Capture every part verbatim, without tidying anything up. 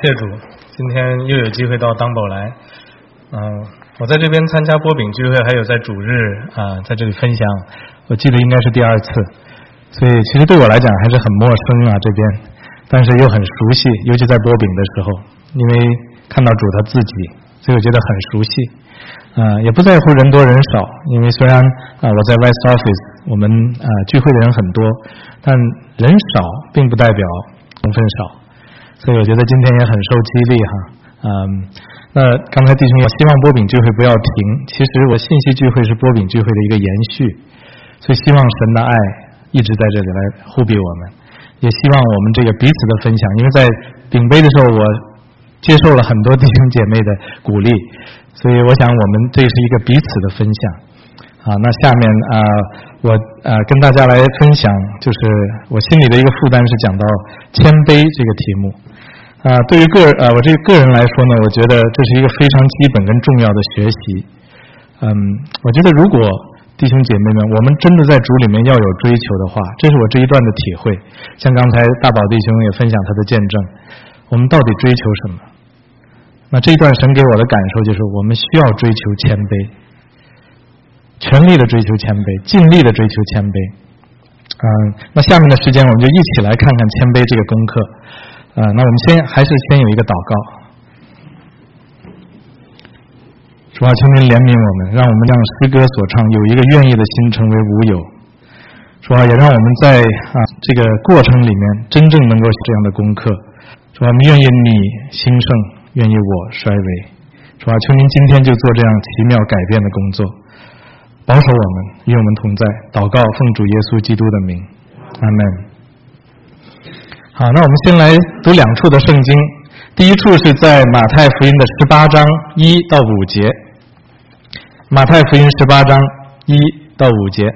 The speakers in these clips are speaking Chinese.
谢主，今天又有机会到当宝来。嗯、呃，我在这边参加波饼聚会，还有在主日啊、呃，在这里分享，我记得应该是第二次，所以其实对我来讲还是很陌生啊这边，但是又很熟悉，尤其在波饼的时候，因为看到主他自己，所以我觉得很熟悉。呃，也不在乎人多人少，因为虽然啊、呃、我在 West Office， 我们啊、呃、聚会的人很多，但人少并不代表成分少。所以我觉得今天也很受激励哈，嗯，那刚才弟兄也希望波饼聚会不要停，其实我信息聚会是波饼聚会的一个延续，所以希望神的爱一直在这里来护庇我们，也希望我们这个彼此的分享，因为在饼杯的时候我接受了很多弟兄姐妹的鼓励，所以我想我们这是一个彼此的分享。啊，那下面啊、呃，我呃跟大家来分享，就是我心里的一个负担是讲到谦卑这个题目。啊、呃，对于个呃我这个个人来说呢，我觉得这是一个非常基本跟重要的学习。嗯，我觉得如果弟兄姐妹们，我们真的在主里面要有追求的话，这是我这一段的体会。像刚才大宝弟兄也分享他的见证，我们到底追求什么？那这一段神给我的感受就是，我们需要追求谦卑。全力的追求谦卑，尽力的追求谦卑。嗯，那下面的时间我们就一起来看看谦卑这个功课。呃，那我们先还是先有一个祷告。主啊，求您怜悯我们，让我们让诗歌所唱有一个愿意的心成为无有。主啊，也让我们在啊这个过程里面真正能够这样的功课。主啊，我们愿意你兴盛，愿意我衰微。主啊，求您今天就做这样奇妙改变的工作。保守我们，与我们同在。祷告，奉主耶稣基督的名，阿门。好，那我们先来读两处的圣经。第一处是在马太福音的十八章一到五节。马太福音十八章一到五节。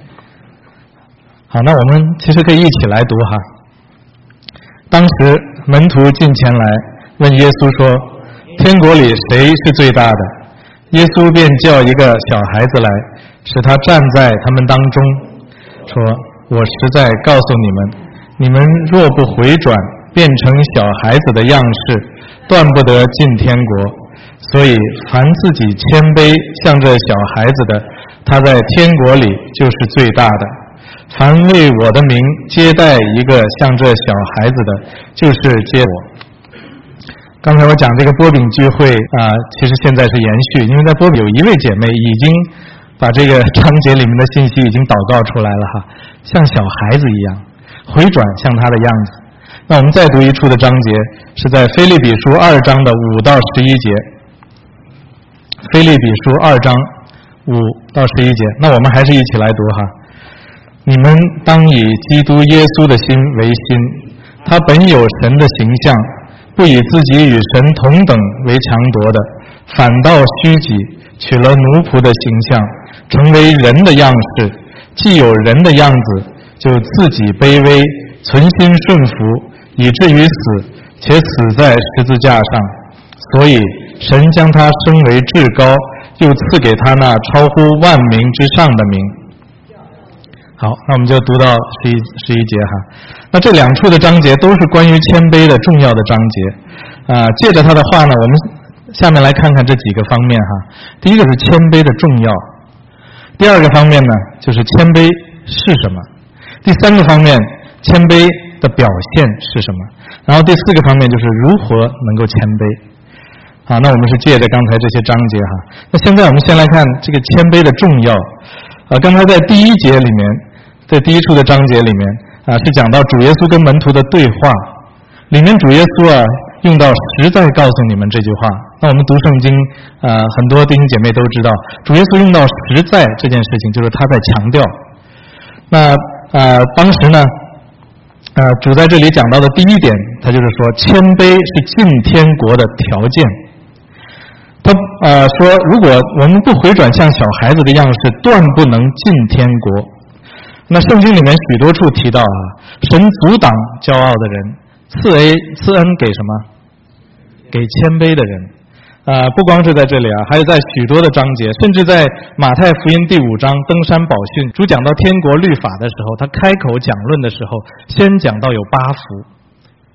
好，那我们其实可以一起来读哈。当时门徒进前来问耶稣说：“天国里谁是最大的？”耶稣便叫一个小孩子来，使他站在他们当中，说：“我实在告诉你们，你们若不回转，变成小孩子的样式，断不得进天国。所以，凡自己谦卑像这小孩子的，他在天国里就是最大的；凡为我的名接待一个像这小孩子的，就是接我。”刚才我讲这个波饼聚会啊、呃，其实现在是延续，因为在波饼有一位姐妹已经把这个章节里面的信息已经祷告出来了哈，像小孩子一样回转像他的样子。那我们再读一处的章节，是在腓立比书二章的五到十一节。腓立比书二章五到十一节，那我们还是一起来读哈。你们当以基督耶稣的心为心，他本有神的形象，不以自己与神同等为强夺的，反倒虚己，取了奴仆的形象，成为人的样式。既有人的样子，就自己卑微，存心顺服，以至于死，且死在十字架上。所以神将他升为至高，又赐给他那超乎万名之上的名。好，那我们就读到十一十一节哈。那这两处的章节都是关于谦卑的重要的章节，啊、呃，借着他的话呢，我们下面来看看这几个方面哈。第一个是谦卑的重要，第二个方面呢就是谦卑是什么，第三个方面谦卑的表现是什么，然后第四个方面就是如何能够谦卑。好，那我们是借着刚才这些章节哈。那现在我们先来看这个谦卑的重要。呃，刚才在第一节里面，在第一处的章节里面啊，是讲到主耶稣跟门徒的对话，里面主耶稣啊用到实在告诉你们这句话。那我们读圣经，呃，很多弟兄姐妹都知道，主耶稣用到实在这件事情，就是他在强调。那呃，当时呢，呃，主在这里讲到的第一点，他就是说谦卑是进天国的条件。他呃说，如果我们不回转像小孩子的样式，断不能进天国。那圣经里面许多处提到啊，神阻挡骄傲的人，赐恩赐恩给什么？给谦卑的人。啊、呃，不光是在这里啊，还有在许多的章节，甚至在马太福音第五章登山宝训，主讲到天国律法的时候，他开口讲论的时候，先讲到有八福。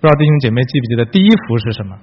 不知道弟兄姐妹记不记得第一福是什么？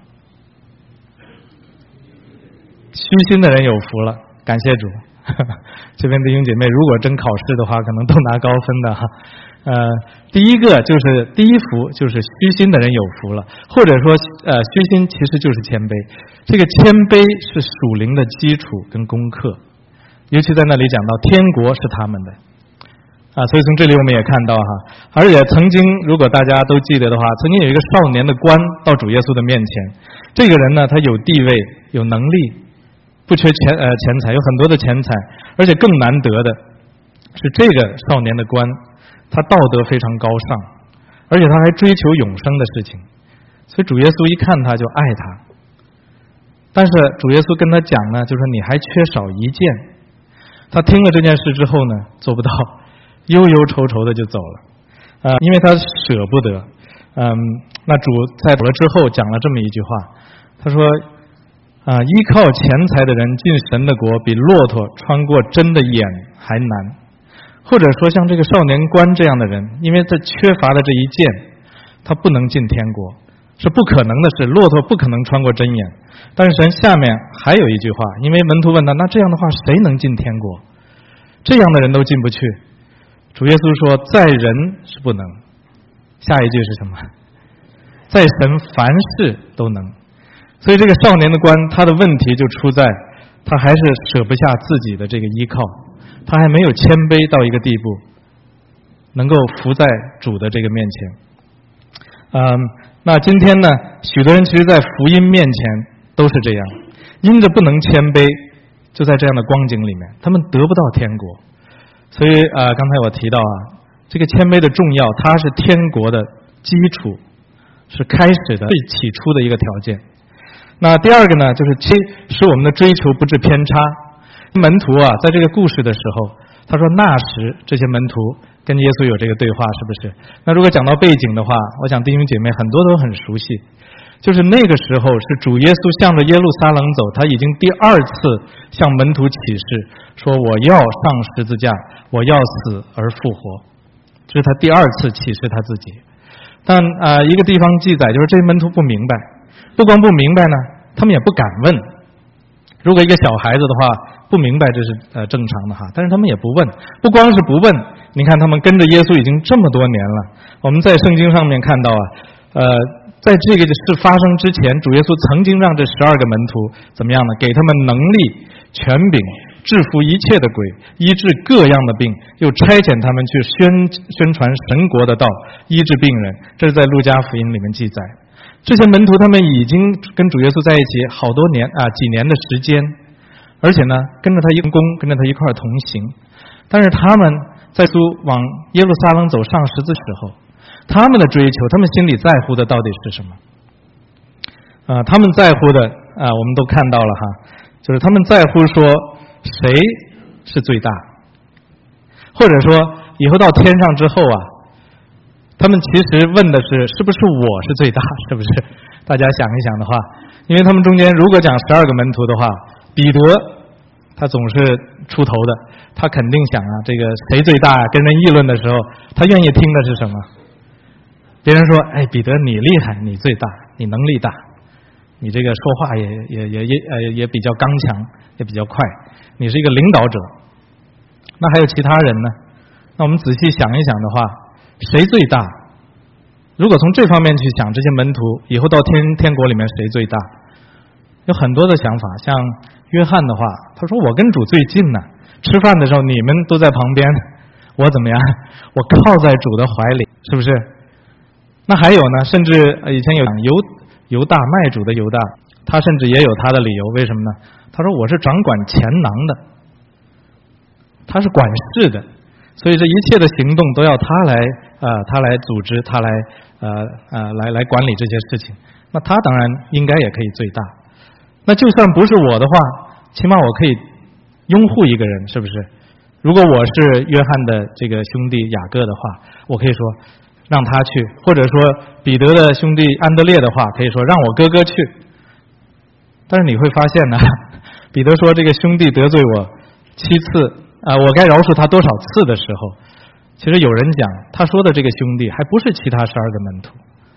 虚心的人有福了，感谢主。这边弟兄姐妹如果真考试的话，可能都拿高分的哈。呃，第一个就是第一福，就是虚心的人有福了，或者说呃，虚心其实就是谦卑。这个谦卑是属灵的基础跟功课，尤其在那里讲到天国是他们的啊，所以从这里我们也看到哈，而且曾经如果大家都记得的话，曾经有一个少年的官到主耶稣的面前，这个人呢，他有地位，有能力。不缺钱呃钱财，有很多的钱财，而且更难得的是这个少年的官，他道德非常高尚，而且他还追求永生的事情，所以主耶稣一看他就爱他。但是主耶稣跟他讲呢，就说你还缺少一件。他听了这件事之后呢，做不到，忧忧愁愁的就走了，呃，因为他舍不得。嗯，那主在走了之后讲了这么一句话，他说。啊，依靠钱财的人进神的国，比骆驼穿过针的眼还难。或者说，像这个少年官这样的人，因为他缺乏了这一件，他不能进天国，是不可能的事。骆驼不可能穿过针眼。但是神下面还有一句话，因为门徒问他，那这样的话，谁能进天国？这样的人都进不去。主耶稣说，在人是不能。下一句是什么？在神凡事都能。所以这个少年的官，他的问题就出在他还是舍不下自己的这个依靠，他还没有谦卑到一个地步，能够伏在主的这个面前。嗯，那今天呢，许多人其实在福音面前都是这样，因着不能谦卑，就在这样的光景里面，他们得不到天国。所以呃，刚才我提到啊，这个谦卑的重要，它是天国的基础，是开始的最起初的一个条件。那第二个呢，就是其使我们的追求不致偏差。门徒啊，在这个故事的时候，他说那时这些门徒跟耶稣有这个对话，是不是？那如果讲到背景的话，我想弟兄姐妹很多都很熟悉，就是那个时候是主耶稣向着耶路撒冷走，他已经第二次向门徒启示说我要上十字架，我要死而复活，这是他第二次启示他自己。但啊、呃，一个地方记载就是这些门徒不明白。不光不明白呢，他们也不敢问。如果一个小孩子的话不明白，这是呃正常的哈，但是他们也不问。不光是不问，你看他们跟着耶稣已经这么多年了。我们在圣经上面看到啊，呃，在这个事发生之前，主耶稣曾经让这十二个门徒怎么样呢？给他们能力、权柄，制服一切的鬼，医治各样的病，又差遣他们去宣宣传神国的道，医治病人。这是在路加福音里面记载。这些门徒他们已经跟主耶稣在一起好多年啊，几年的时间，而且呢，跟着他一工，跟着他一块同行。但是他们在苏往耶路撒冷走上十字时候，他们的追求，他们心里在乎的到底是什么？啊，他们在乎的啊，我们都看到了哈，就是他们在乎说谁是最大，或者说以后到天上之后啊。他们其实问的是是不是我是最大，是不是？大家想一想的话，因为他们中间如果讲十二个门徒的话，彼得他总是出头的，他肯定想啊，这个谁最大啊？跟人议论的时候，他愿意听的是什么？别人说，哎，彼得你厉害，你最大，你能力大，你这个说话也也也也呃也比较刚强，也比较快，你是一个领导者。那还有其他人呢？那我们仔细想一想的话。谁最大？如果从这方面去想，这些门徒以后到天天国里面谁最大？有很多的想法。像约翰的话，他说我跟主最近呢，吃饭的时候你们都在旁边，我怎么样？我靠在主的怀里，是不是？那还有呢，甚至以前有犹犹大卖主的犹大，他甚至也有他的理由，为什么呢？他说我是掌管钱囊的，他是管事的。所以这一切的行动都要他来呃他来组织，他来呃呃来来管理这些事情。那他当然应该也可以最大。那就算不是我的话，起码我可以拥护一个人，是不是？如果我是约翰的这个兄弟雅各的话，我可以说让他去，或者说彼得的兄弟安德烈的话，可以说让我哥哥去。但是你会发现呢，彼得说这个兄弟得罪我七次。啊、呃，我该饶恕他多少次的时候，其实有人讲，他说的这个兄弟还不是其他十二个门徒，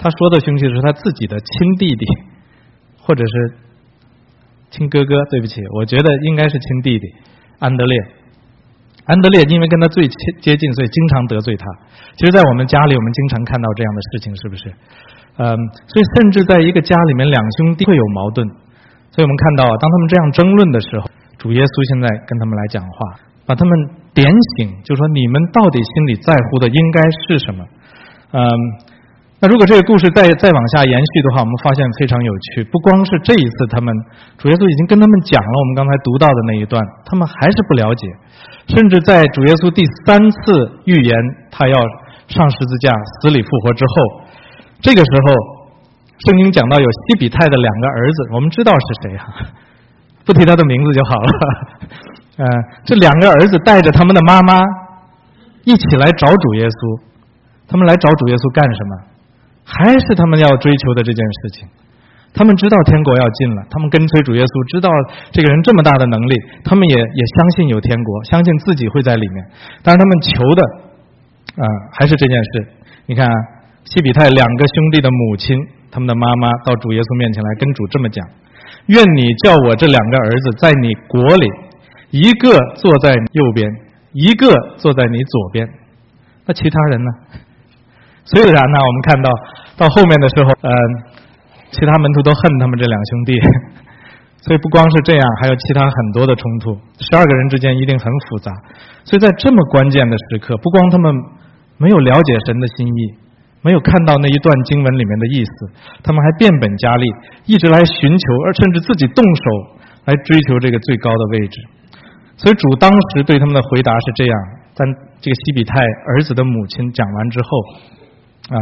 他说的兄弟是他自己的亲弟弟，或者是亲哥哥，对不起，我觉得应该是亲弟弟安德烈。安德烈因为跟他最接近，所以经常得罪他。其实在我们家里我们经常看到这样的事情，是不是？嗯，所以甚至在一个家里面两兄弟会有矛盾。所以我们看到当他们这样争论的时候，主耶稣现在跟他们来讲话，把他们点醒，就说你们到底心里在乎的应该是什么。嗯，那如果这个故事再再往下延续的话，我们发现非常有趣。不光是这一次他们主耶稣已经跟他们讲了我们刚才读到的那一段，他们还是不了解。甚至在主耶稣第三次预言他要上十字架死里复活之后，这个时候圣经讲到有西比泰的两个儿子，我们知道是谁哈，不提他的名字就好了。呃，这两个儿子带着他们的妈妈一起来找主耶稣，他们来找主耶稣干什么？还是他们要追求的这件事情。他们知道天国要进了，他们跟随主耶稣，知道这个人这么大的能力，他们也也相信有天国，相信自己会在里面。但是他们求的啊、呃，还是这件事。你看啊，西比泰两个兄弟的母亲，他们的妈妈到主耶稣面前来跟主这么讲：愿你叫我这两个儿子在你国里，一个坐在右边，一个坐在你左边。那其他人呢？虽然呢，我们看到到后面的时候，呃，其他门徒都恨他们这两兄弟，所以不光是这样，还有其他很多的冲突。十二个人之间一定很复杂，所以在这么关键的时刻，不光他们没有了解神的心意，没有看到那一段经文里面的意思，他们还变本加厉，一直来寻求，而甚至自己动手来追求这个最高的位置。所以主当时对他们的回答是这样，但这个西比泰儿子的母亲讲完之后啊，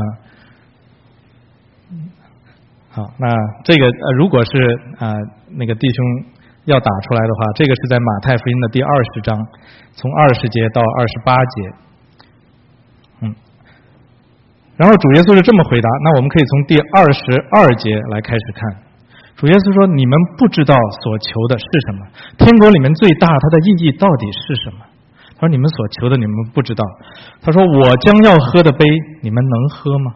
好，那这个呃，如果是啊、呃、那个弟兄要打出来的话，这个是在马太福音的第二十章，从二十节到二十八节，嗯，然后主耶稣是这么回答，那我们可以从第二十二节来开始看。主耶稣说：“你们不知道所求的是什么，天国里面最大它的意义到底是什么？”他说：“你们所求的你们不知道。”他说：“我将要喝的杯，你们能喝吗？”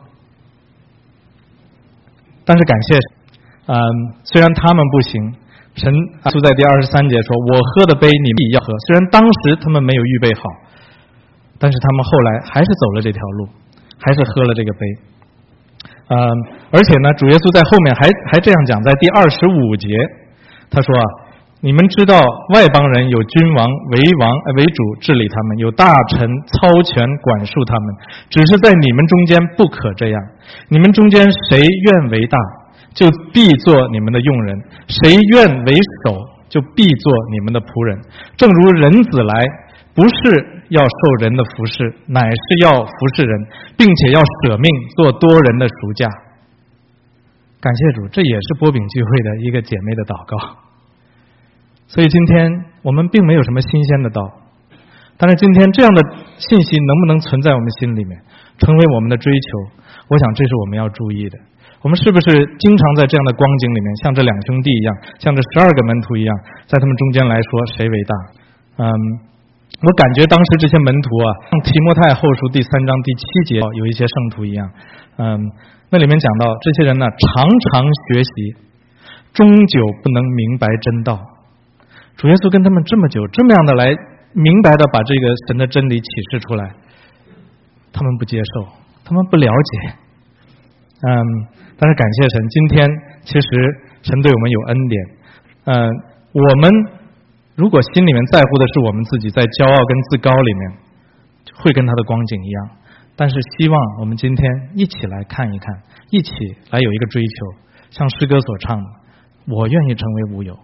但是感谢，嗯，虽然他们不行，神就在第二十三节说：“我喝的杯，你们也要喝。”虽然当时他们没有预备好，但是他们后来还是走了这条路，还是喝了这个杯。嗯，而且呢，主耶稣在后面还还这样讲，在第二十五节，他说啊，你们知道外邦人有君王为王为主治理他们，有大臣操权管束他们，只是在你们中间不可这样。你们中间谁愿为大，就必做你们的用人；谁愿为首，就必做你们的仆人。正如人子来，不是要受人的服侍，乃是要服侍人，并且要舍命做多人的赎价。感谢主，这也是波饼聚会的一个姐妹的祷告。所以今天我们并没有什么新鲜的道，但是今天这样的信息能不能存在我们心里面，成为我们的追求，我想这是我们要注意的。我们是不是经常在这样的光景里面，像这两兄弟一样，像这十二个门徒一样，在他们中间来说谁为大？嗯，我感觉当时这些门徒啊，像提摩太后书第三章第七节有一些圣徒一样，嗯，那里面讲到这些人呢，常常学习，终究不能明白真道。主耶稣跟他们这么久，这么样的来明白的把这个神的真理启示出来，他们不接受，他们不了解。嗯，但是感谢神，今天其实神对我们有恩典。嗯，我们如果心里面在乎的是我们自己，在骄傲跟自高里面，会跟他的光景一样。但是希望我们今天一起来看一看，一起来有一个追求，像诗歌所唱的，我愿意成为无有。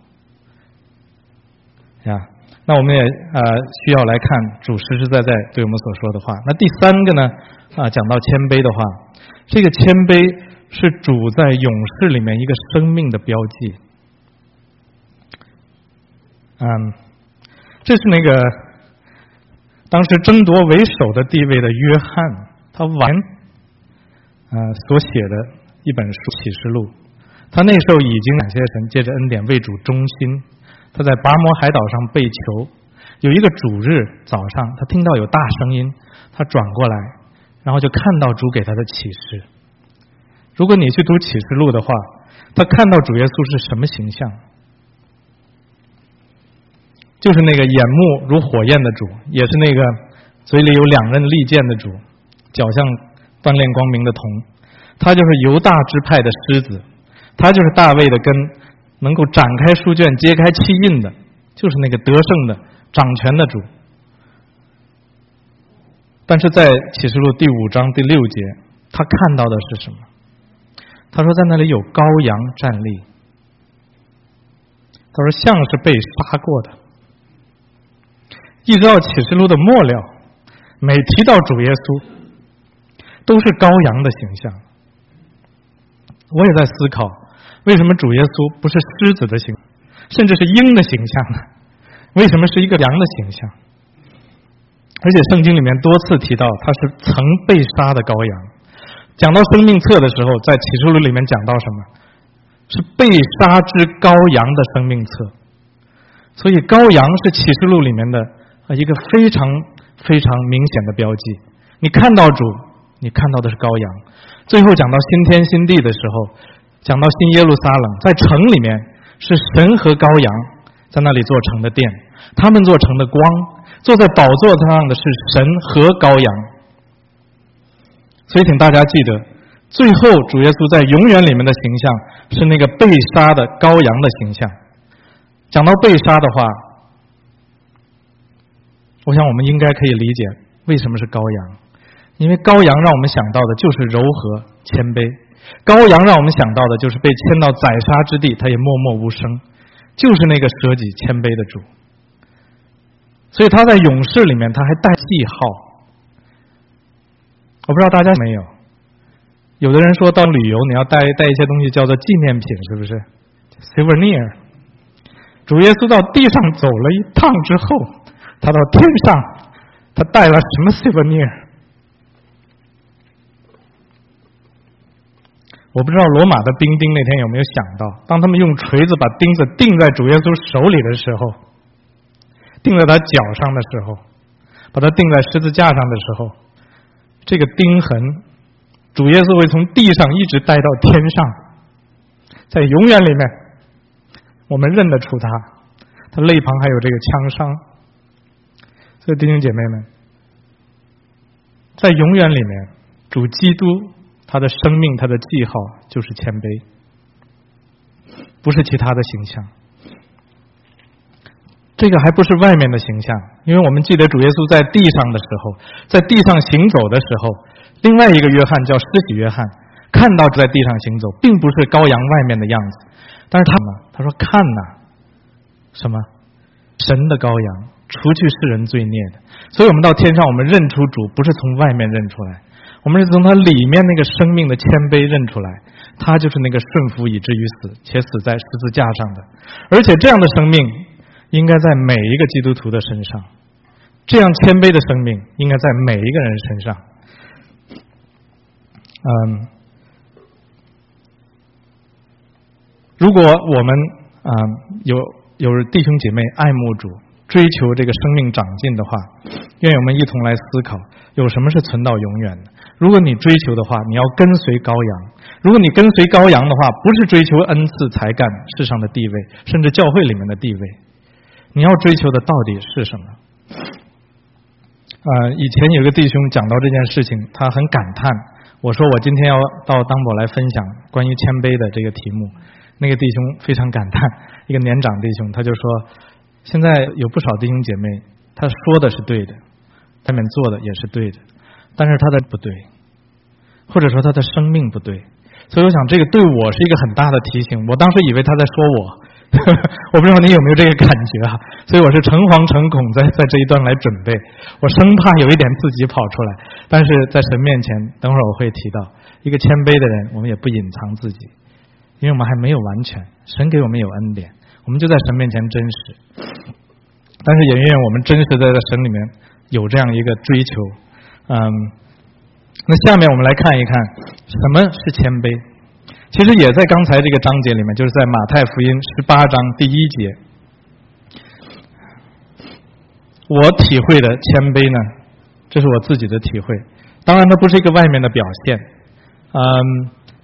呀，那我们也呃需要来看主实实在在对我们所说的话。那第三个呢，啊，讲到谦卑的话，这个谦卑是主在勇士里面一个生命的标记。嗯，这是那个当时争夺为首的地位的约翰，他完呃所写的一本书《启示录》。他那时候已经感谢神，借着恩典为主忠心。他在拔摩海岛上被囚，有一个主日早上，他听到有大声音，他转过来，然后就看到主给他的启示。 如果你去读启示录的话，他看到主耶稣是什么形象？就是那个眼目如火焰的主，也是那个嘴里有两刃利剑的主，脚像锻炼光明的铜。他就是犹大支派的狮子，他就是大卫的根，能够展开书卷揭开七印的，就是那个得胜的掌权的主。但是在启示录第五章第六节，他看到的是什么？他说在那里有羔羊站立，他说像是被杀过的。一直到启示录的末了，每提到主耶稣都是羔羊的形象。我也在思考，为什么主耶稣不是狮子的形象，甚至是鹰的形象呢？为什么是一个羊的形象？而且圣经里面多次提到他是曾被杀的羔羊。讲到生命册的时候，在启示录里面讲到什么？是被杀之羔羊的生命册。所以羔羊是启示录里面的一个非常非常明显的标记。你看到主，你看到的是羔羊。最后讲到新天新地的时候，讲到新耶路撒冷，在城里面是神和羔羊在那里做成的殿，他们做成的光，坐在宝座上的是神和羔羊。所以请大家记得，最后主耶稣在永远里面的形象是那个被杀的羔羊的形象。讲到被杀的话，我想我们应该可以理解为什么是羔羊。因为羔羊让我们想到的就是柔和谦卑，羔羊让我们想到的就是被牵到宰杀之地，他也默默无声，就是那个舍己谦卑的主。所以他在勇士里面他还带记号。我不知道大家没有，有的人说到旅游你要带带一些东西叫做纪念品，是不是 souvenir？ 主耶稣到地上走了一趟之后，他到天上他带了什么 souvenir？我不知道罗马的兵丁那天有没有想到，当他们用锤子把钉子钉在主耶稣手里的时候，钉在他脚上的时候，把他钉在十字架上的时候，这个钉痕主耶稣会从地上一直带到天上，在永远里面我们认得出他，他肋旁还有这个枪伤。所以弟兄姐妹们，在永远里面主基督他的生命，他的记号就是谦卑，不是其他的形象。这个还不是外面的形象，因为我们记得主耶稣在地上的时候，在地上行走的时候，另外一个约翰叫施洗约翰，看到在地上行走，并不是羔羊外面的样子，但是他呢，他说看哪，什么神的羔羊，除去世人罪孽的。所以我们到天上，我们认出主不是从外面认出来，我们是从他里面那个生命的谦卑认出来，他就是那个顺服以至于死，且死在十字架上的。而且这样的生命应该在每一个基督徒的身上，这样谦卑的生命应该在每一个人身上。嗯，如果我们啊、嗯、有有弟兄姐妹爱慕主，追求这个生命长进的话，愿我们一同来思考，有什么是存到永远的。如果你追求的话，你要跟随羔羊。如果你跟随羔羊的话，不是追求恩赐才干世上的地位，甚至教会里面的地位，你要追求的到底是什么？呃，以前有个弟兄讲到这件事情，他很感叹。我说我今天要到当宝来分享关于谦卑的这个题目，那个弟兄非常感叹，一个年长弟兄，他就说，现在有不少弟兄姐妹，他说的是对的，他们做的也是对的，但是他的不对，或者说他的生命不对。所以我想这个对我是一个很大的提醒。我当时以为他在说我我不知道你有没有这个感觉啊？所以我是诚惶诚恐在在这一段来准备，我生怕有一点自己跑出来。但是在神面前，等会儿我会提到，一个谦卑的人，我们也不隐藏自己，因为我们还没有完全，神给我们有恩典，我们就在神面前真实。但是也愿我们真实的在神里面有这样一个追求。嗯，那下面我们来看一看什么是谦卑。其实也在刚才这个章节里面，就是在马太福音十八章第一节，我体会的谦卑呢，这是我自己的体会，当然它不是一个外面的表现。嗯，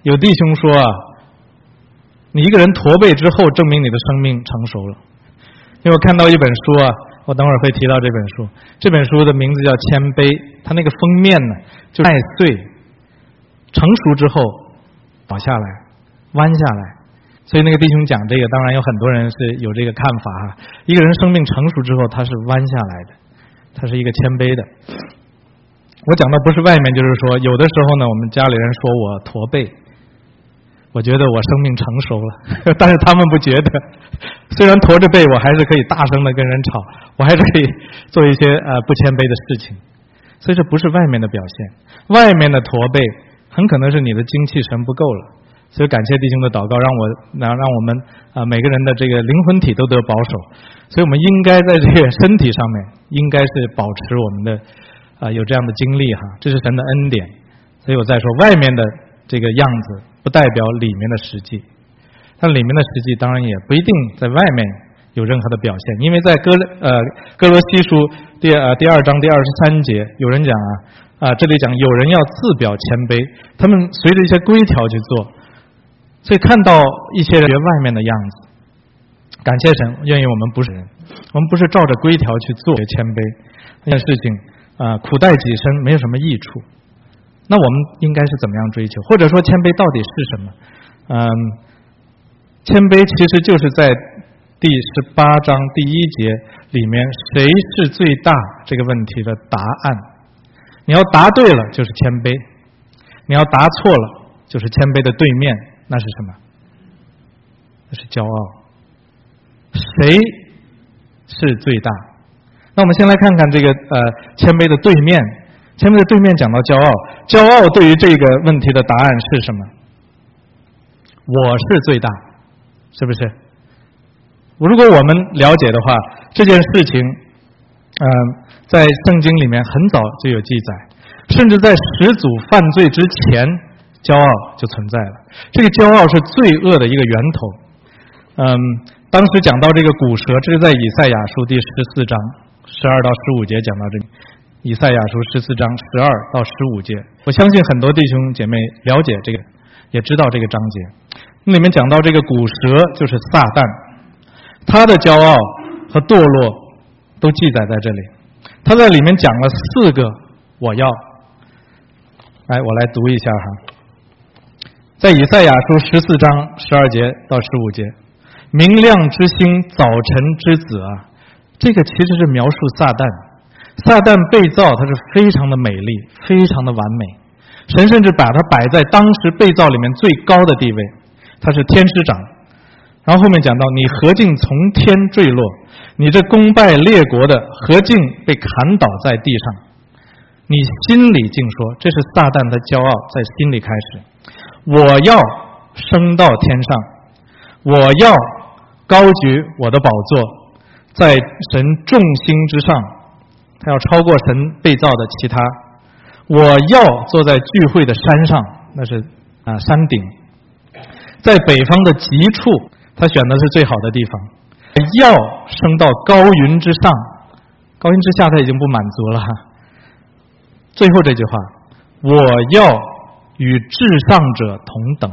有弟兄说啊，你一个人驼背之后，证明你的生命成熟了。因为我看到一本书啊，我等会儿会提到这本书。这本书的名字叫《谦卑》，它那个封面呢，就麦穗成熟之后倒下来，弯下来。所以那个弟兄讲这个，当然有很多人是有这个看法哈。一个人生命成熟之后，他是弯下来的，他是一个谦卑的。我讲的不是外面，就是说，有的时候呢，我们家里人说我驼背，我觉得我生命成熟了，但是他们不觉得。虽然驼着背，我还是可以大声的跟人吵，我还是可以做一些呃不谦卑的事情。所以这不是外面的表现，外面的驼背很可能是你的精气神不够了。所以感谢弟兄的祷告，让我让让我们啊、呃、每个人的这个灵魂体都得保守。所以我们应该在这个身体上面，应该是保持我们的啊、呃、有这样的经历哈，这是神的恩典。所以我再说，外面的这个样子不代表里面的实际，但里面的实际当然也不一定在外面有任何的表现。因为在哥呃哥罗西书第呃第二章第二十三节，有人讲啊啊、呃、这里讲有人要自表谦卑，他们随着一些规条去做。所以看到一些人外面的样子，感谢神，愿意我们不是人，我们不是照着规条去做谦卑，这件事情啊、呃、苦待己身没有什么益处。那我们应该是怎么样追求？或者说谦卑到底是什么？嗯，谦卑其实就是在第十八章第一节里面，谁是最大这个问题的答案。你要答对了就是谦卑，你要答错了就是谦卑的对面。那是什么？那是骄傲。谁是最大？那我们先来看看这个呃谦卑的对面。谦卑的对面讲到骄傲，骄傲对于这个问题的答案是什么？我是最大，是不是？如果我们了解的话，这件事情，嗯、呃，在圣经里面很早就有记载，甚至在始祖犯罪之前。骄傲就存在了，这个骄傲是罪恶的一个源头。嗯，当时讲到这个古蛇，这是在以赛亚书第十四章十二到十五节讲到这里。以赛亚书十四章十二到十五节，我相信很多弟兄姐妹了解这个，也知道这个章节。那里面讲到这个古蛇就是撒旦，他的骄傲和堕落都记载在这里。他在里面讲了四个我要，来我来读一下哈。在以赛亚书十四章十二节到十五节，明亮之星，早晨之子啊，这个其实是描述撒旦。撒旦被造，它是非常的美丽，非常的完美。神甚至把它摆在当时被造里面最高的地位，它是天使长。然后后面讲到，你何竟从天坠落？你这攻败列国的，何竟被砍倒在地上？你心里竟说，这是撒旦的骄傲在心里开始。我要升到天上，我要高举我的宝座，在神众星之上，他要超过神被造的其他。我要坐在聚会的山上，那是啊山顶，在北方的极处，他选的是最好的地方。要升到高云之上，高云之下他已经不满足了哈。最后这句话，我要与至上者同等，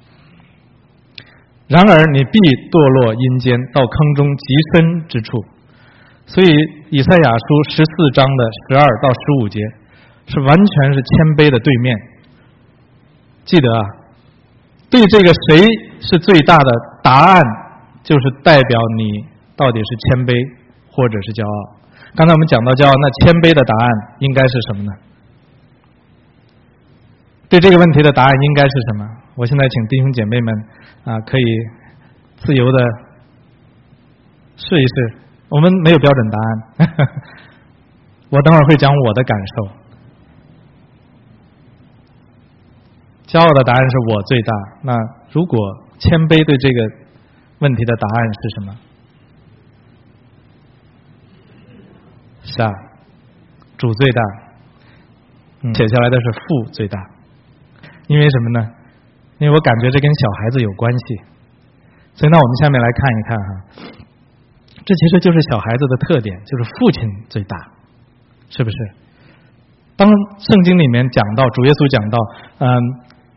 然而你必堕落阴间，到坑中极深之处。所以以赛亚书十四章的十二到十五节是完全是谦卑的对面。记得啊，对这个谁是最大的答案，就是代表你到底是谦卑或者是骄傲。刚才我们讲到骄傲，那谦卑的答案应该是什么呢？对这个问题的答案应该是什么？我现在请弟兄姐妹们啊，可以自由的试一试。我们没有标准答案，我等会儿会讲我的感受。骄傲的答案是我最大。那如果谦卑对这个问题的答案是什么？是啊，主最大。嗯，写下来的是父最大。因为什么呢？因为我感觉这跟小孩子有关系。所以那我们下面来看一看哈。这其实就是小孩子的特点，就是父亲最大，是不是？当圣经里面讲到主耶稣讲到，嗯，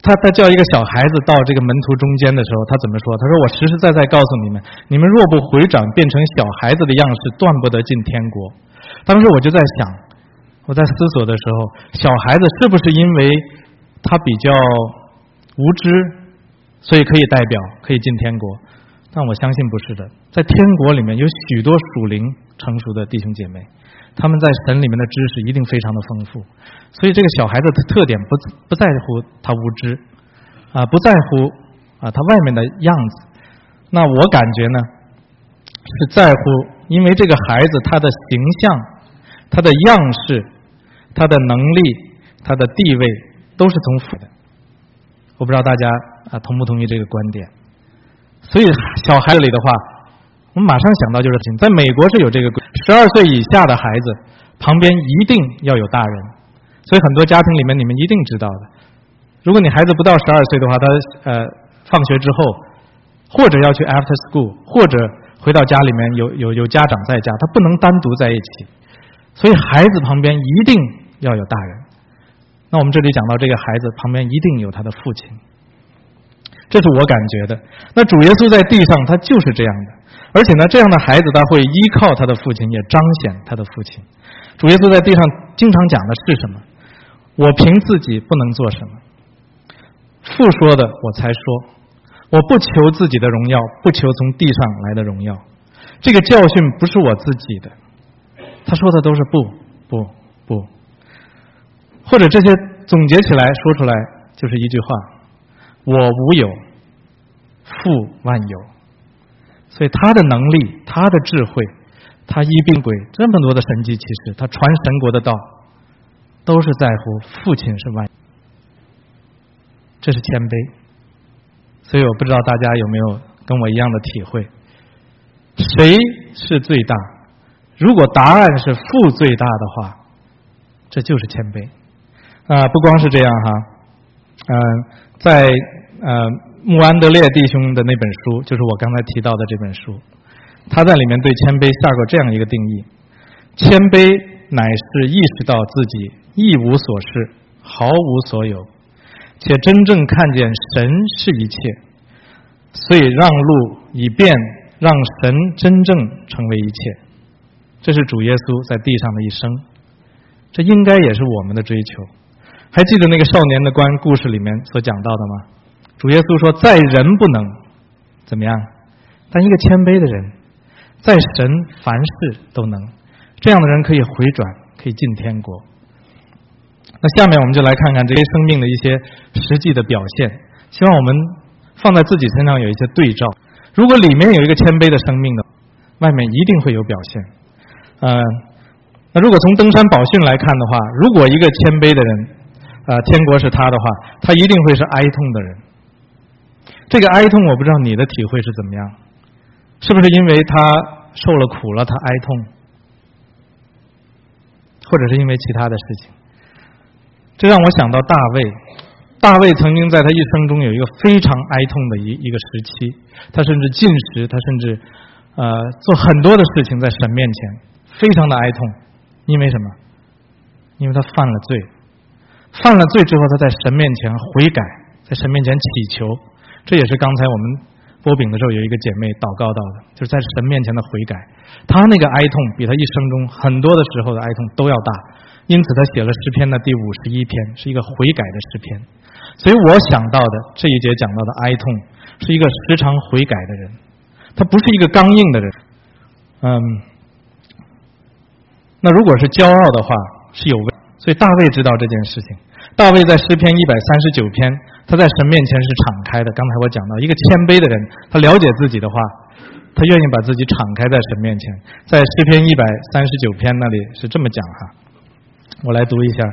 他他叫一个小孩子到这个门徒中间的时候，他怎么说？他说：“我实实在在告诉你们，你们若不回转，变成小孩子的样式，断不得进天国。”当时我就在想，我在思索的时候，小孩子是不是因为他比较无知，所以可以代表可以进天国？但我相信不是的，在天国里面有许多属灵成熟的弟兄姐妹，他们在神里面的知识一定非常的丰富，所以这个小孩子的特点不不在乎他无知啊，不在乎啊他外面的样子。那我感觉呢，是在乎，因为这个孩子他的形象、他的样式、他的能力、他的地位都是从父的。我不知道大家啊同不同意这个观点？所以小孩子里的话，我们马上想到就是，在美国是有这个十二岁以下的孩子旁边一定要有大人，所以很多家庭里面你们一定知道的。如果你孩子不到十二岁的话，他呃放学之后，或者要去 after school， 或者回到家里面有有有家长在家，他不能单独在一起，所以孩子旁边一定要有大人。那我们这里讲到这个孩子旁边一定有他的父亲。这是我感觉的。那主耶稣在地上他就是这样的，而且呢，这样的孩子他会依靠他的父亲，也彰显他的父亲。主耶稣在地上经常讲的是什么？我凭自己不能做什么，父说的我才说，我不求自己的荣耀，不求从地上来的荣耀。这个教训不是我自己的，他说的都是不不不，或者这些总结起来说出来就是一句话：我无有，父万有。所以他的能力，他的智慧，他医病鬼这么多的神迹奇事，他传神国的道，都是在乎父亲是万有。这是谦卑。所以我不知道大家有没有跟我一样的体会，谁是最大？如果答案是父最大的话，这就是谦卑啊、呃！不光是这样哈，嗯、呃，在呃穆安德烈弟兄的那本书，就是我刚才提到的这本书，他在里面对谦卑下过这样一个定义：谦卑乃是意识到自己一无所事，毫无所有，且真正看见神是一切，所以让路以便让神真正成为一切。这是主耶稣在地上的一生，这应该也是我们的追求。还记得那个少年的官故事里面所讲到的吗？主耶稣说，在人不能怎么样，但一个谦卑的人，在神凡事都能。这样的人可以回转，可以进天国。那下面我们就来看看这些生命的一些实际的表现，希望我们放在自己身上有一些对照。如果里面有一个谦卑的生命的，外面一定会有表现。呃，那如果从登山宝训来看的话，如果一个谦卑的人，呃，天国是他的话，他一定会是哀痛的人。这个哀痛，我不知道你的体会是怎么样，是不是因为他受了苦了，他哀痛，或者是因为其他的事情？这让我想到大卫。大卫曾经在他一生中有一个非常哀痛的一一个时期，他甚至进食，他甚至呃做很多的事情在神面前，非常的哀痛。因为什么？因为他犯了罪，犯了罪之后，他在神面前悔改，在神面前祈求。这也是刚才我们播饼的时候有一个姐妹祷告到的，就是在神面前的悔改。他那个哀痛比他一生中很多的时候的哀痛都要大，因此他写了诗篇的第五十一篇，是一个悔改的诗篇。所以我想到的这一节讲到的哀痛，是一个时常悔改的人，他不是一个刚硬的人。嗯，那如果是骄傲的话，是有问题。所以大卫知道这件事情。大卫在诗篇一百三十九篇，他在神面前是敞开的。刚才我讲到，一个谦卑的人，他了解自己的话，他愿意把自己敞开在神面前。在诗篇一百三十九篇那里是这么讲哈，我来读一下。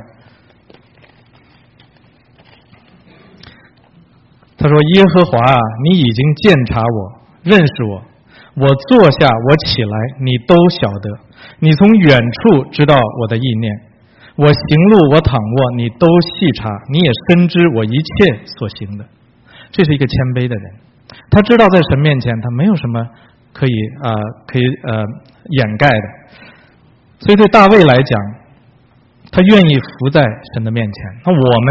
他说：耶和华啊，你已经鉴察我，认识我，我坐下，我起来，你都晓得。你从远处知道我的意念，我行路，我躺卧，你都细察，你也深知我一切所行的。这是一个谦卑的人，他知道在神面前他没有什么可以呃可以呃掩盖的。所以对大卫来讲，他愿意伏在神的面前。那我们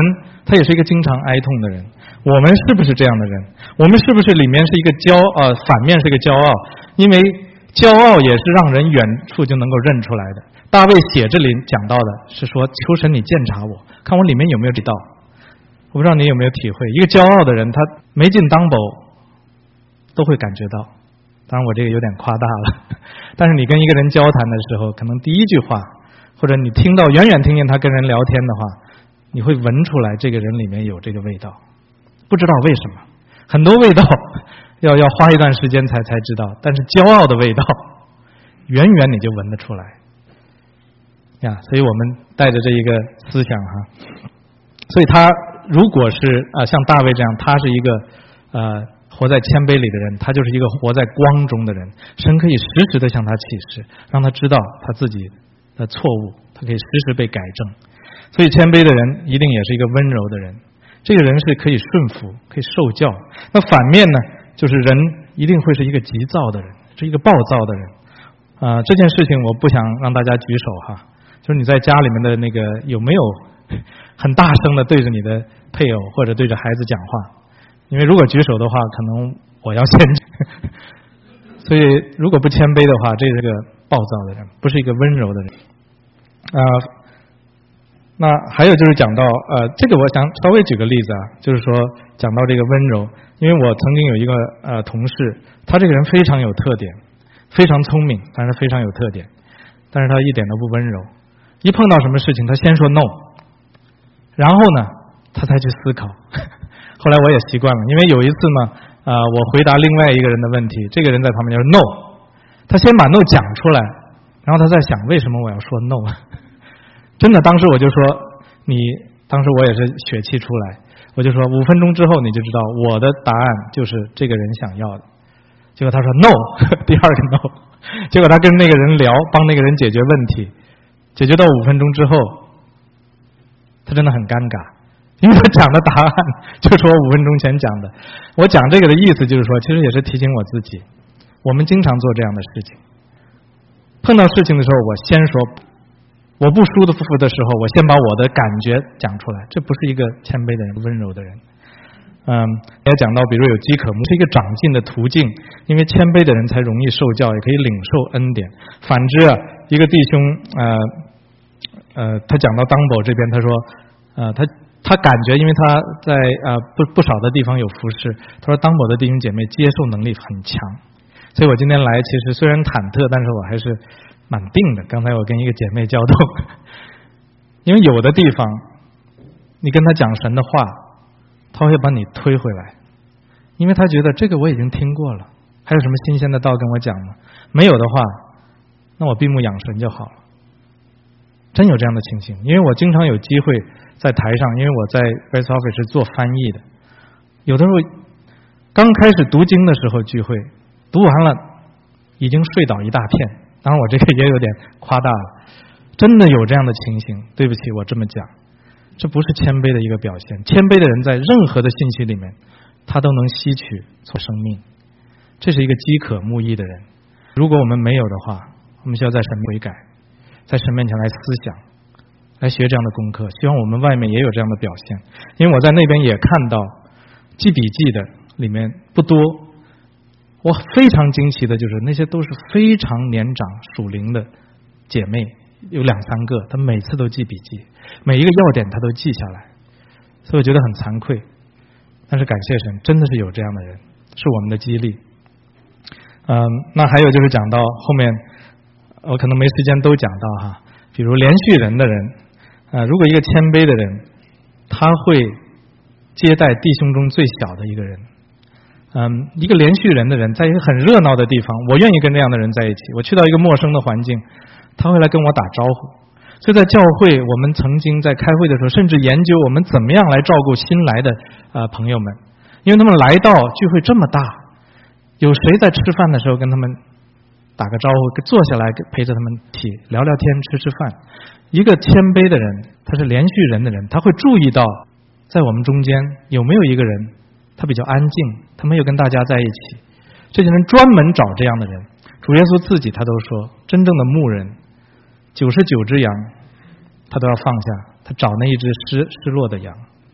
他也是一个经常哀痛的人。我们是不是这样的人？我们是不是里面是一个骄呃反面是一个骄傲？因为骄傲也是让人远处就能够认出来的。大卫写这里讲到的是说，求神你鉴察我，看我里面有没有地道。我不知道你有没有体会，一个骄傲的人，他没进当宝都会感觉到。当然我这个有点夸大了，但是你跟一个人交谈的时候，可能第一句话，或者你听到远远听见他跟人聊天的话，你会闻出来这个人里面有这个味道，不知道为什么，很多味道要要花一段时间才才知道，但是骄傲的味道远远你就闻得出来呀。所以我们带着这一个思想哈，所以他如果是啊、呃、像大卫这样，他是一个呃活在谦卑里的人，他就是一个活在光中的人，神可以时时的向他启示，让他知道他自己的错误，他可以时时被改正。所以谦卑的人一定也是一个温柔的人，这个人是可以顺服，可以受教。那反面呢，就是人一定会是一个急躁的人，是一个暴躁的人啊、呃。这件事情我不想让大家举手哈，就是你在家里面的那个有没有很大声的对着你的配偶或者对着孩子讲话？因为如果举手的话，可能我要先去。所以如果不谦卑的话，这是个暴躁的人，不是一个温柔的人啊、呃。那还有就是讲到呃，这个我想稍微举个例子啊，就是说讲到这个温柔，因为我曾经有一个呃同事，他这个人非常有特点，非常聪明，但是非常有特点，但是他一点都不温柔。一碰到什么事情，他先说 no， 然后呢，他才去思考。后来我也习惯了，因为有一次嘛，啊、呃，我回答另外一个人的问题，这个人在旁边就说 no， 他先把 no 讲出来，然后他在想为什么我要说 no。真的，当时我就说你，当时我也是血气出来，我就说五分钟之后你就知道我的答案就是这个人想要的。结果他说 no， 第二个 no， 结果他跟那个人聊，帮那个人解决问题，解决到五分钟之后，他真的很尴尬。因为他讲的答案就是我五分钟前讲的。我讲这个的意思就是说，其实也是提醒我自己，我们经常做这样的事情。碰到事情的时候，我先说我不舒服的时候，我先把我的感觉讲出来，这不是一个谦卑的人，温柔的人。嗯，也讲到，比如有饥渴慕，是一个长进的途径，因为谦卑的人才容易受教，也可以领受恩典。反之啊，一个弟兄呃呃，他讲到当宝这边，他说呃他。他感觉，因为他在呃不不少的地方有服侍，他说当宝的弟兄姐妹接受能力很强，所以我今天来其实虽然忐忑，但是我还是蛮定的。刚才我跟一个姐妹交通，因为有的地方你跟他讲神的话，他会把你推回来，因为他觉得这个我已经听过了，还有什么新鲜的道跟我讲吗？没有的话，那我闭目养神就好了。真有这样的情形，因为我经常有机会在台上，因为我在 Grace Office 是做翻译的，有的时候刚开始读经的时候聚会，读完了已经睡倒一大片，当然我这个也有点夸大了，真的有这样的情形，对不起我这么讲，这不是谦卑的一个表现。谦卑的人在任何的信息里面，他都能吸取从生命，这是一个饥渴慕义的人。如果我们没有的话，我们需要在神悔改，在神面前来思想，来学这样的功课，希望我们外面也有这样的表现。因为我在那边也看到记笔记的里面不多，我非常惊奇的就是那些都是非常年长属灵的姐妹，有两三个，她每次都记笔记，每一个要点她都记下来，所以我觉得很惭愧。但是感谢神，真的是有这样的人，是我们的激励。嗯，那还有就是讲到后面，我可能没时间都讲到哈，比如连续人的人，呃，如果一个谦卑的人，他会接待弟兄中最小的一个人。嗯，一个连续人的人，在一个很热闹的地方，我愿意跟这样的人在一起。我去到一个陌生的环境，他会来跟我打招呼。所以在教会，我们曾经在开会的时候，甚至研究我们怎么样来照顾新来的呃朋友们，因为他们来到聚会这么大，有谁在吃饭的时候跟他们打个招呼，坐下来陪着他们一起聊聊天，吃吃饭。一个谦卑的人，他是连续人的人，他会注意到在我们中间有没有一个人他比较安静，他没有跟大家在一起。这些人专门找这样的人。主耶稣自己他都说，真正的牧人九十九只羊他都要放下，他找那一只失失落的羊。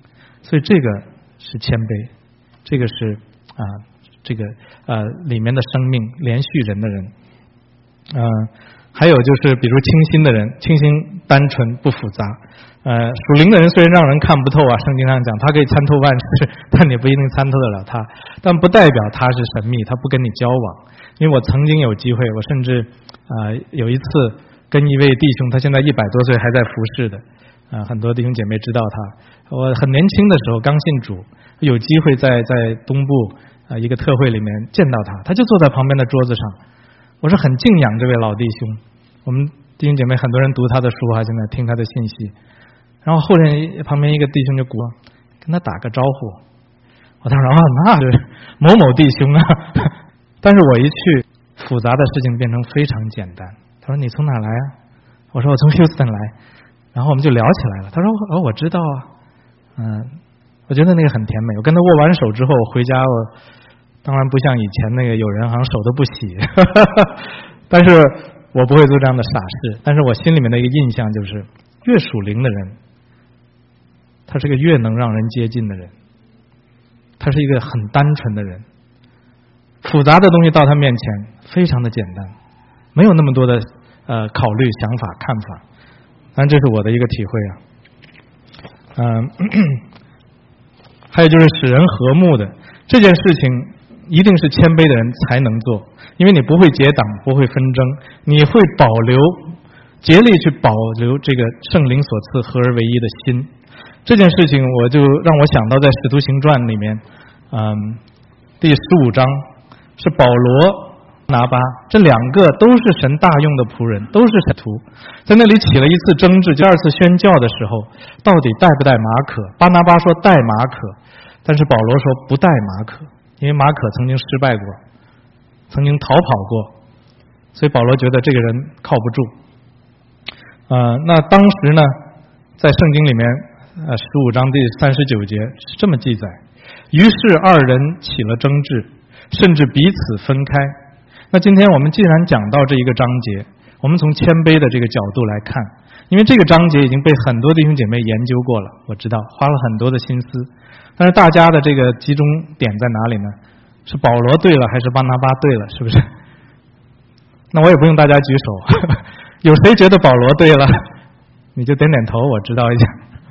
所以这个是谦卑，这个是啊、呃、这个呃里面的生命连续人的人，嗯、呃，还有就是比如清心的人，清心单纯不复杂。呃，属灵的人虽然让人看不透啊，圣经上讲他可以参透万事，但你不一定参透得了他，但不代表他是神秘，他不跟你交往。因为我曾经有机会，我甚至呃有一次跟一位弟兄，他现在一百多岁还在服侍的，啊、呃，很多弟兄姐妹知道他。我很年轻的时候刚信主，有机会在在东部啊、呃、一个特会里面见到他，他就坐在旁边的桌子上，我是很敬仰这位老弟兄。我们弟兄姐妹很多人读他的书啊，现在听他的信息。然后后面旁边一个弟兄就鼓，跟他打个招呼。我当时啊，那是某某弟兄啊。但是我一去，复杂的事情变成非常简单。他说你从哪来啊？我说我从休斯顿来。然后我们就聊起来了。他说哦，我知道啊。嗯，我觉得那个很甜美。我跟他握完手之后回家，我当然不像以前那个有人好像手都不洗，但是我不会做这样的傻事。但是我心里面的一个印象就是，越属灵的人，他是个越能让人接近的人，他是一个很单纯的人，复杂的东西到他面前非常的简单，没有那么多的呃考虑、想法、看法。当然这是我的一个体会啊。嗯、呃，还有就是使人和睦的这件事情，一定是谦卑的人才能做，因为你不会结党，不会纷争，你会保留、竭力去保留这个圣灵所赐合而为一的心。这件事情我就让我想到在《使徒行传》里面，嗯，第十五章是保罗、拿巴这两个都是神大用的仆人，都是使徒，在那里起了一次争执。第二次宣教的时候，到底带不带马可？巴拿巴说带马可，但是保罗说不带马可，因为马可曾经失败过，曾经逃跑过，所以保罗觉得这个人靠不住。呃，那当时呢，在圣经里面。呃，十五章第三十九节是这么记载：于是二人起了争执，甚至彼此分开。那今天我们既然讲到这一个章节，我们从谦卑的这个角度来看，因为这个章节已经被很多弟兄姐妹研究过了，我知道花了很多的心思，但是大家的这个集中点在哪里呢？是保罗对了，还是巴拿巴对了？是不是？那我也不用大家举手，有谁觉得保罗对了，你就点点头，我知道一下。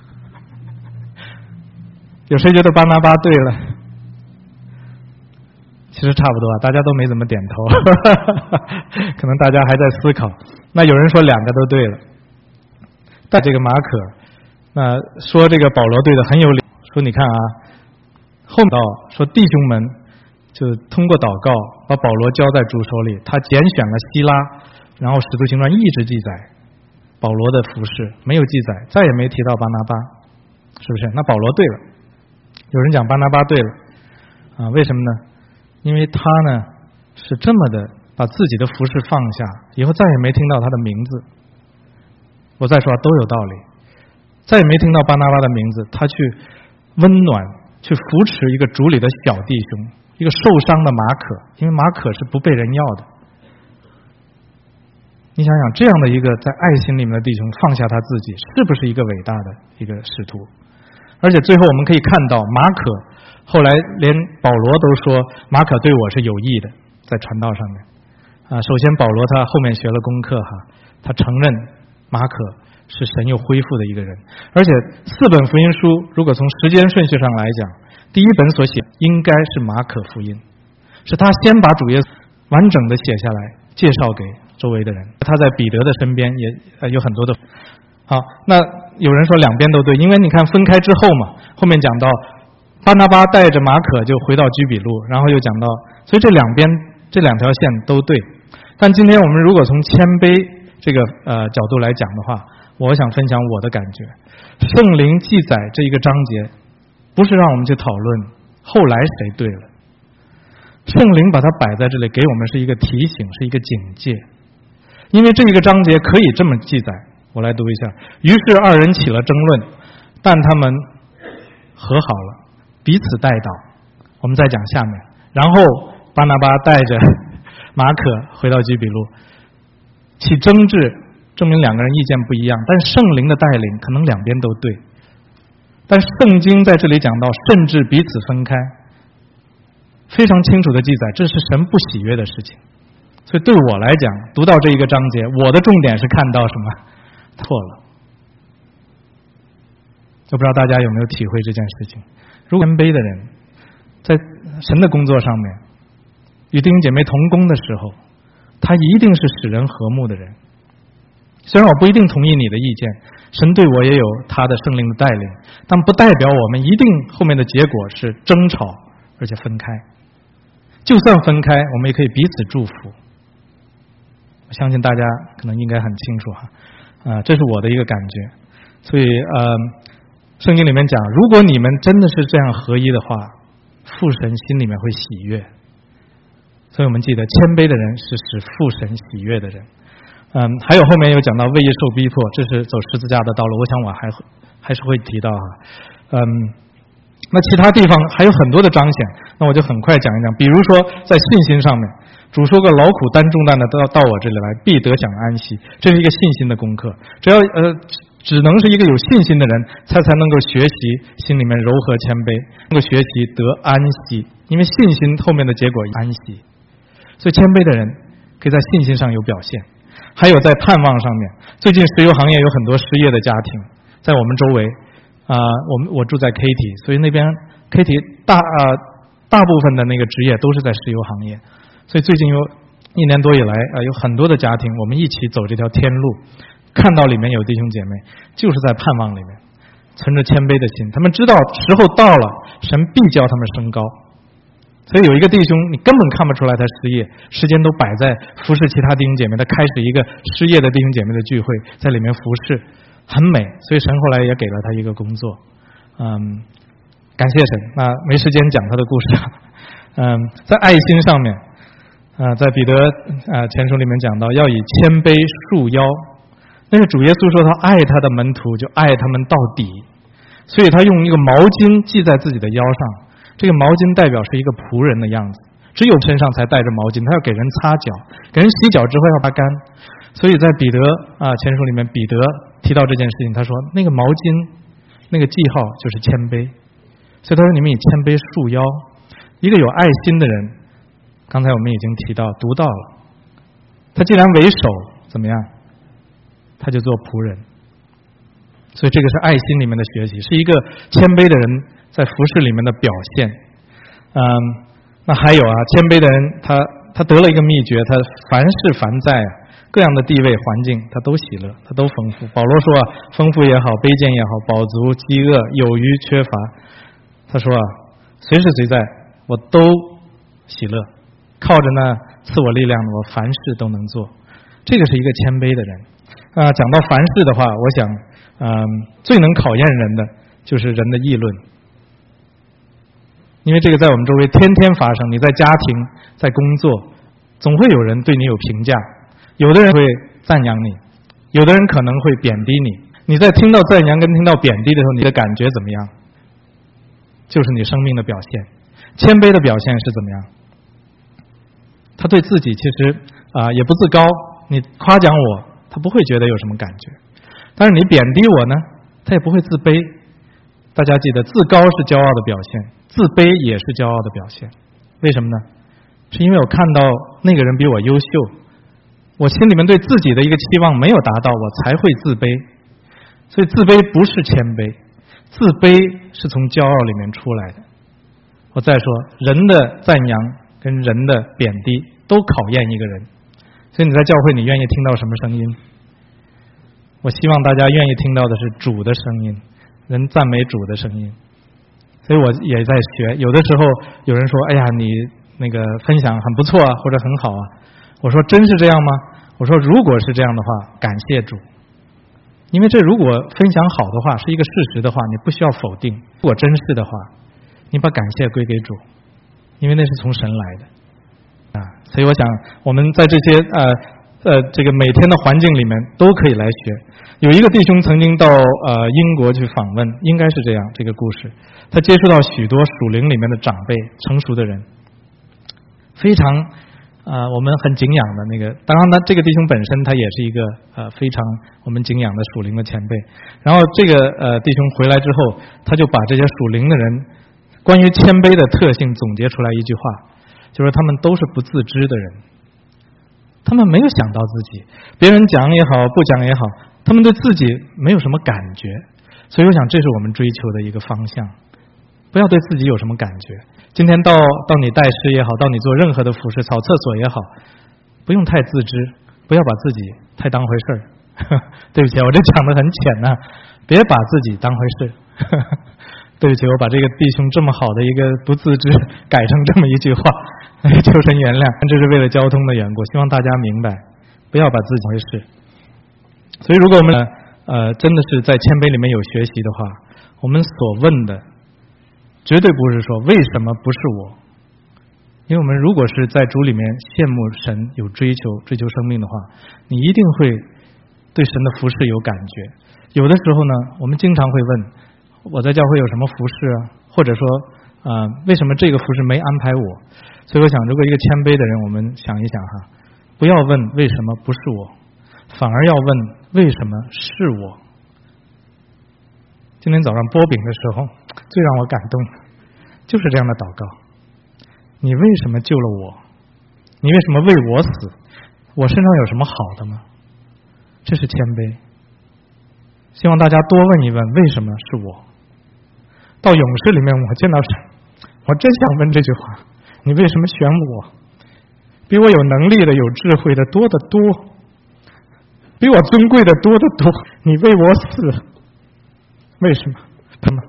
有谁觉得巴拿巴对了？其实差不多啊，大家都没怎么点头，可能大家还在思考。那有人说两个都对了，但这个马可，那说这个保罗对的很有理，说你看啊，后面说弟兄们就通过祷告把保罗交在主手里，他拣选了希拉，然后使徒行传一直记载保罗的服事，没有记载，再也没提到巴拿巴，是不是？那保罗对了。有人讲巴拿巴对了啊，为什么呢？因为他呢是这么的把自己的服事放下，以后再也没听到他的名字。我再说都有道理，再也没听到巴拿巴的名字，他去温暖、去扶持一个主里的小弟兄，一个受伤的马可，因为马可是不被人要的。你想想，这样的一个在爱心里面的弟兄放下他自己，是不是一个伟大的一个使徒？而且最后我们可以看到，马可后来连保罗都说马可对我是有益的，在传道上面啊。首先保罗他后面学了功课哈，他承认马可是神又恢复的一个人。而且四本福音书如果从时间顺序上来讲，第一本所写应该是马可福音，是他先把主耶稣完整的写下来，介绍给周围的人。他在彼得的身边也有很多的。好，那有人说两边都对，因为你看分开之后嘛，后面讲到巴拿巴带着马可就回到居比路，然后又讲到，所以这两边这两条线都对。但今天我们如果从谦卑这个呃角度来讲的话，我想分享我的感觉。圣灵记载这一个章节，不是让我们去讨论后来谁对了，圣灵把它摆在这里，给我们是一个提醒，是一个警戒。因为这一个章节可以这么记载。我来读一下。于是二人起了争论，但他们和好了，彼此代祷。我们再讲下面。然后巴拿巴带着马可回到居比路，起争执，证明两个人意见不一样，但圣灵的带领可能两边都对。 但圣经在这里讲到，甚至彼此分开，非常清楚的记载，这是神不喜悦的事情。所以对我来讲，读到这一个章节，我的重点是看到什么？错了。我不知道大家有没有体会这件事情。如果谦卑的人在神的工作上面与弟兄姐妹同工的时候，他一定是使人和睦的人。虽然我不一定同意你的意见，神对我也有他的圣灵的带领，但不代表我们一定后面的结果是争吵而且分开。就算分开，我们也可以彼此祝福。我相信大家可能应该很清楚哈，啊、呃，这是我的一个感觉。所以呃，圣经里面讲，如果你们真的是这样合一的话，父神心里面会喜悦。所以我们记得，谦卑的人是使父神喜悦的人。嗯，还有后面有讲到为义受逼迫，这是走十字架的道路，我想我还会还是会提到哈。嗯，那其他地方还有很多的彰显，那我就很快讲一讲。比如说在信心上面，主说过劳苦担重担的到到我这里来，必得享安息，这是一个信心的功课。只要呃，只能是一个有信心的人，才才能够学习心里面柔和谦卑，能够学习得安息，因为信心后面的结果安息。所以谦卑的人可以在信心上有表现。还有在盼望上面，最近石油行业有很多失业的家庭，在我们周围啊、呃，我们我住在 K T， 所以那边 K T 大啊、呃、大部分的那个职业都是在石油行业，所以最近有一年多以来啊、呃，有很多的家庭，我们一起走这条天路，看到里面有弟兄姐妹，就是在盼望里面，存着谦卑的心，他们知道时候到了，神必叫他们升高。所以有一个弟兄，你根本看不出来他失业，时间都摆在服侍其他弟兄姐妹，他开始一个失业的弟兄姐妹的聚会，在里面服侍，很美。所以神后来也给了他一个工作，嗯，感谢神。那没时间讲他的故事，嗯，在爱心上面，啊、呃，在彼得啊、呃、前书里面讲到，要以谦卑束腰，那是主耶稣说他爱他的门徒就爱他们到底，所以他用一个毛巾系在自己的腰上。这个毛巾代表是一个仆人的样子，只有身上才带着毛巾，他要给人擦脚，给人洗脚之后要擦干。所以在彼得啊前书里面，彼得提到这件事情，他说那个毛巾那个记号就是谦卑，所以他说你们以谦卑束腰。一个有爱心的人，刚才我们已经提到读到了，他既然为首，怎么样？他就做仆人。所以这个是爱心里面的学习，是一个谦卑的人在服事里面的表现。嗯，那还有啊，谦卑的人他他得了一个秘诀，他凡事凡在各样的地位环境他都喜乐，他都丰富。保罗说啊，丰富也好，卑贱也好，饱足饥饿有余缺乏，他说啊，随时随在我都喜乐，靠着那赐我力量的，我凡事都能做。这个是一个谦卑的人啊。讲到凡事的话，我想嗯，最能考验人的就是人的议论，因为这个在我们周围天天发生。你在家庭在工作，总会有人对你有评价，有的人会赞扬你，有的人可能会贬低你。你在听到赞扬跟听到贬低的时候，你的感觉怎么样？就是你生命的表现。谦卑的表现是怎么样？他对自己其实啊、呃、也不自高，你夸奖我他不会觉得有什么感觉，但是你贬低我呢，他也不会自卑。大家记得，自高是骄傲的表现，自卑也是骄傲的表现。为什么呢？是因为我看到那个人比我优秀，我心里面对自己的一个期望没有达到，我才会自卑。所以自卑不是谦卑，自卑是从骄傲里面出来的。我再说，人的赞扬跟人的贬低都考验一个人。所以你在教会，你愿意听到什么声音？我希望大家愿意听到的是主的声音，人赞美主的声音。所以我也在学，有的时候有人说，哎呀，你那个分享很不错啊，或者很好啊。我说真是这样吗？我说如果是这样的话，感谢主。因为这如果分享好的话，是一个事实的话，你不需要否定。如果真是的话，你把感谢归给主，因为那是从神来的啊。所以我想我们在这些呃呃这个每天的环境里面都可以来学。有一个弟兄曾经到呃英国去访问，应该是这样这个故事，他接触到许多属灵里面的长辈，成熟的人，非常呃，我们很敬仰的那个，当然呢，这个弟兄本身他也是一个呃非常我们敬仰的属灵的前辈。然后这个呃弟兄回来之后，他就把这些属灵的人关于谦卑的特性总结出来一句话，就是他们都是不自知的人，他们没有想到自己，别人讲也好，不讲也好，他们对自己没有什么感觉。所以我想，这是我们追求的一个方向。不要对自己有什么感觉。今天到到你带诗也好，到你做任何的服饰、扫厕所也好，不用太自知，不要把自己太当回事儿。对不起，我这讲得很浅呐、啊，别把自己当回事。对不起，我把这个弟兄这么好的一个不自知改成这么一句话，求神原谅，这是为了交通的缘故，希望大家明白，不要把自己当回事。所以，如果我们呃真的是在谦卑里面有学习的话，我们所问的绝对不是说为什么不是我，因为我们如果是在主里面羡慕神有追求追求生命的话，你一定会对神的服事有感觉。有的时候呢，我们经常会问，我在教会有什么服事啊，或者说啊、呃，为什么这个服事没安排我？所以我想，如果一个谦卑的人，我们想一想哈，不要问为什么不是我，反而要问为什么是我。今天早上剥饼的时候，最让我感动就是这样的祷告：你为什么救了我？你为什么为我死？我身上有什么好的吗？这是谦卑。希望大家多问一问，为什么是我？到勇士里面，我见到神，我真想问这句话：你为什么选我？比我有能力的、有智慧的多得多，比我尊贵的多得多，你为我死，为什么？他们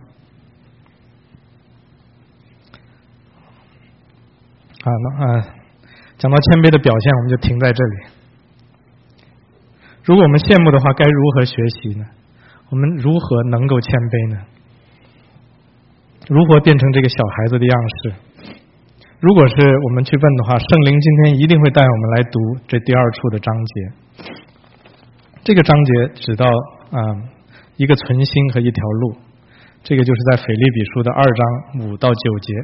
啊，那啊，讲到谦卑的表现，我们就停在这里。如果我们羡慕的话，该如何学习呢？我们如何能够谦卑呢？如何变成这个小孩子的样式？如果是我们去问的话，圣灵今天一定会带我们来读这第二处的章节。这个章节指到啊、呃、一个存心和一条路，这个就是在腓立比书的二章五到九节。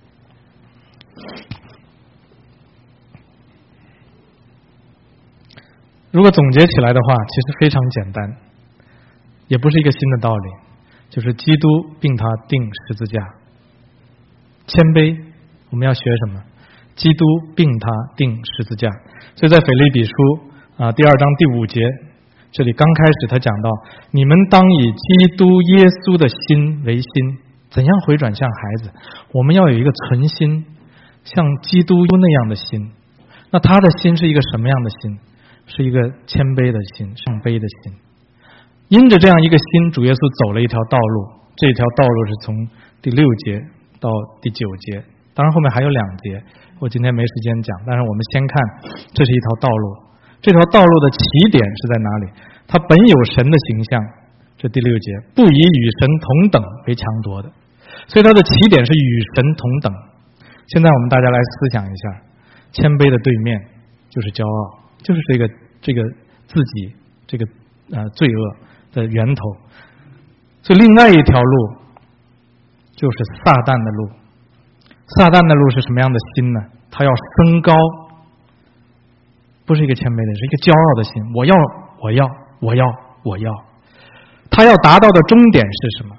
如果总结起来的话，其实非常简单，也不是一个新的道理，就是基督并他钉十字架。谦卑，我们要学什么？基督并他钉十字架。所以在腓立比书啊第二章第五节，这里刚开始他讲到，你们当以基督耶稣的心为心，怎样回转向孩子？我们要有一个存心，像基督那样的心。那他的心是一个什么样的心？是一个谦卑的心，上卑的心。因着这样一个心，主耶稣走了一条道路，这条道路是从第六节到第九节，当然后面还有两节，我今天没时间讲，但是我们先看这是一条道路。这条道路的起点是在哪里？它本有神的形象，这第六节，不以与神同等为强夺的，所以它的起点是与神同等。现在我们大家来思想一下，谦卑的对面就是骄傲，就是这个这个自己这个呃罪恶的源头。所以另外一条路就是撒旦的路。撒旦的路是什么样的心呢？他要升高，不是一个谦卑的，是一个骄傲的心。我要，我要，我要，我要。他要达到的终点是什么？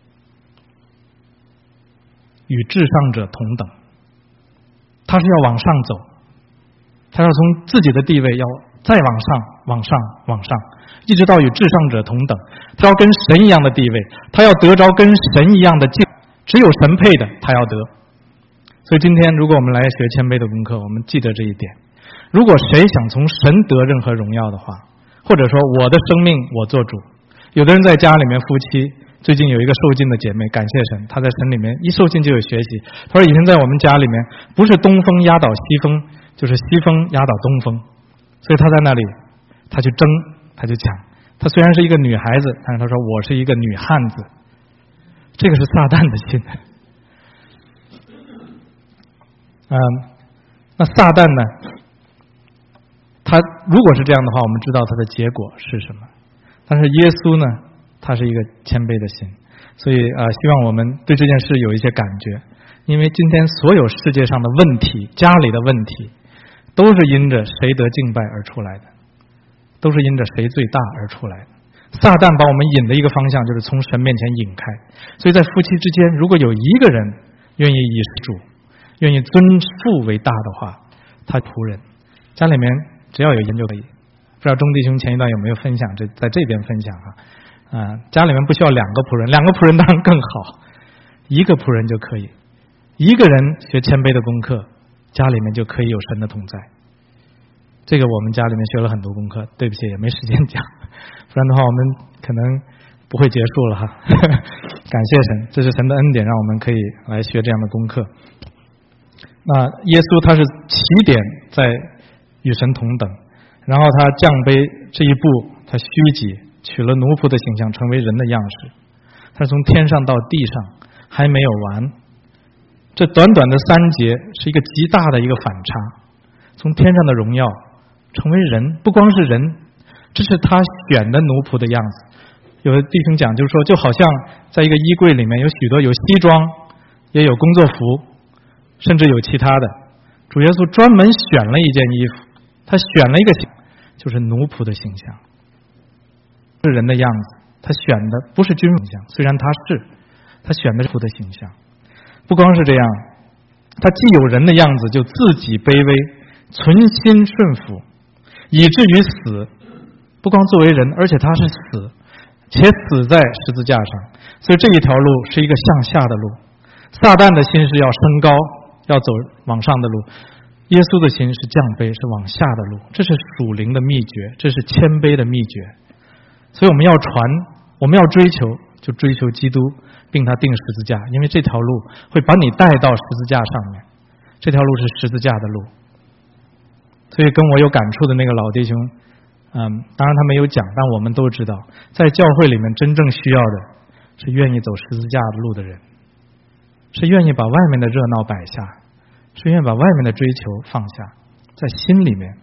与至上者同等。他是要往上走，他要从自己的地位要再往上，往上，往上，一直到与至上者同等。他要跟神一样的地位，他要得着跟神一样的敬，只有神配的，他要得。所以今天如果我们来学谦卑的功课，我们记得这一点。如果谁想从神得任何荣耀的话，或者说我的生命我做主，有的人在家里面夫妻，最近有一个受浸的姐妹，感谢神，她在神里面一受浸就有学习。她说以前在我们家里面，不是东风压倒西风，就是西风压倒东风，所以她在那里，她去争，她去抢。她虽然是一个女孩子，但是她说我是一个女汉子，这个是撒旦的心。嗯，那撒旦呢？他如果是这样的话，我们知道他的结果是什么。但是耶稣呢，他是一个谦卑的心，所以啊、呃，希望我们对这件事有一些感觉。因为今天所有世界上的问题，家里的问题， 都是因着谁得敬拜而出来的，都是因着谁最大而出来的。撒旦把我们引的一个方向就是从神面前引开，所以在夫妻之间，如果有一个人愿意以主，愿意尊父为大的话，他仆人家里面只要有人就可以。不知道钟弟兄前一段有没有分享，这在这边分享啊？啊，家里面不需要两个仆人，两个仆人当然更好，一个仆人就可以。一个人学谦卑的功课，家里面就可以有神的同在。这个我们家里面学了很多功课，对不起，也没时间讲，不然的话我们可能不会结束了哈。感谢神，这是神的恩典，让我们可以来学这样的功课。那耶稣他是起点在与神同等，然后他降卑这一步，他虚己，取了奴仆的形象，成为人的样式。他从天上到地上还没有完，这短短的三节是一个极大的一个反差，从天上的荣耀成为人，不光是人，这是他选的奴仆的样子。有的弟兄讲就是说，就好像在一个衣柜里面有许多有西装，也有工作服，甚至有其他的。主耶稣专门选了一件衣服，他选了一个形，就是奴仆的形象，是人的样子。他选的不是君王形象，虽然他是，他选的是仆的形象。不光是这样，他既有人的样子，就自己卑微，存心顺服，以至于死。不光作为人，而且他是死，且死在十字架上。所以这一条路是一个向下的路。撒旦的心是要升高，要走往上的路，耶稣的心是降卑，是往下的路。这是属灵的秘诀，这是谦卑的秘诀。所以我们要传，我们要追求，就追求基督，并他定十字架，因为这条路会把你带到十字架上面。这条路是十字架的路。所以跟我有感触的那个老弟兄，嗯，当然他没有讲，但我们都知道，在教会里面真正需要的是愿意走十字架的路的人，是愿意把外面的热闹摆下，是愿意把外面的追求放下，在心里面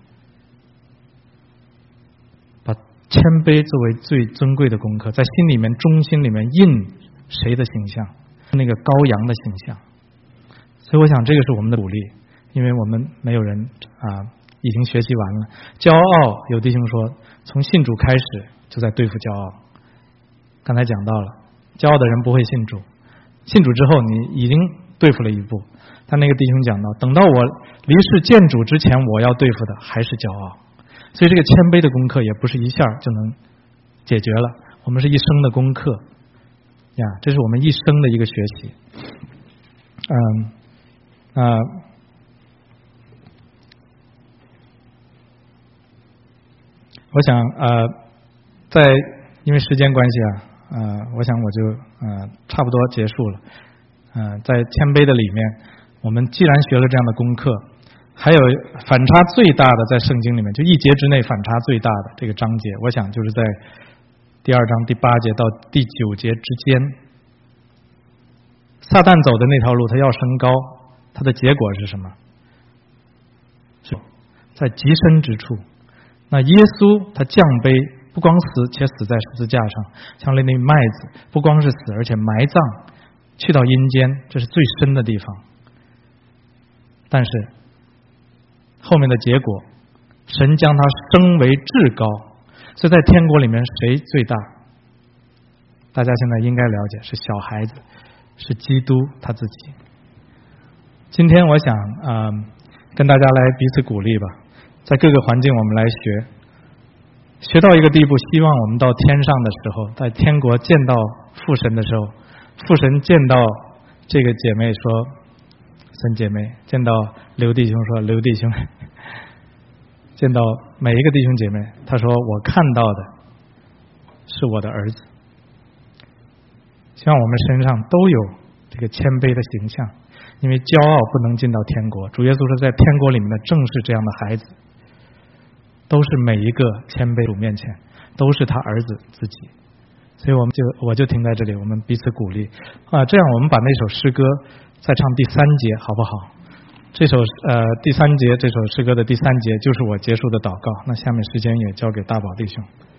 把谦卑作为最尊贵的功课，在心里面中心里面印谁的形象，那个羔羊的形象。所以我想这个是我们的鼓励，因为我们没有人啊。已经学习完了。骄傲，有弟兄说从信主开始就在对付骄傲。刚才讲到了，骄傲的人不会信主，信主之后你已经对付了一步。但那个弟兄讲到，等到我离世见主之前，我要对付的还是骄傲。所以这个谦卑的功课也不是一下就能解决了，我们是一生的功课呀，这是我们一生的一个学习。嗯啊。呃我想呃，在因为时间关系啊，呃，我想我就呃差不多结束了。呃，在谦卑的里面，我们既然学了这样的功课，还有反差最大的在圣经里面，就一节之内反差最大的这个章节，我想就是在第二章第八节到第九节之间。撒旦走的那条路，他要升高，他的结果是什么？是在极深之处。那耶稣他降卑，不光死，且死在十字架上，像那粒麦子，不光是死，而且埋葬，去到阴间，这是最深的地方。但是后面的结果，神将他升为至高，所以在天国里面谁最大？大家现在应该了解，是小孩子，是基督他自己。今天我想啊、呃，跟大家来彼此鼓励吧。在各个环境我们来学，学到一个地步，希望我们到天上的时候，在天国见到父神的时候，父神见到这个姐妹说孙姐妹，见到刘弟兄说刘弟兄，见到每一个弟兄姐妹，他说我看到的是我的儿子。希望我们身上都有这个谦卑的形象，因为骄傲不能进到天国。主耶稣说在天国里面的正是这样的孩子，都是每一个谦卑主面前，都是他儿子自己。所以我们就我就停在这里，我们彼此鼓励啊。这样我们把那首诗歌再唱第三节好不好？这首呃第三节这首诗歌的第三节就是我结束的祷告。那下面时间也交给大宝弟兄。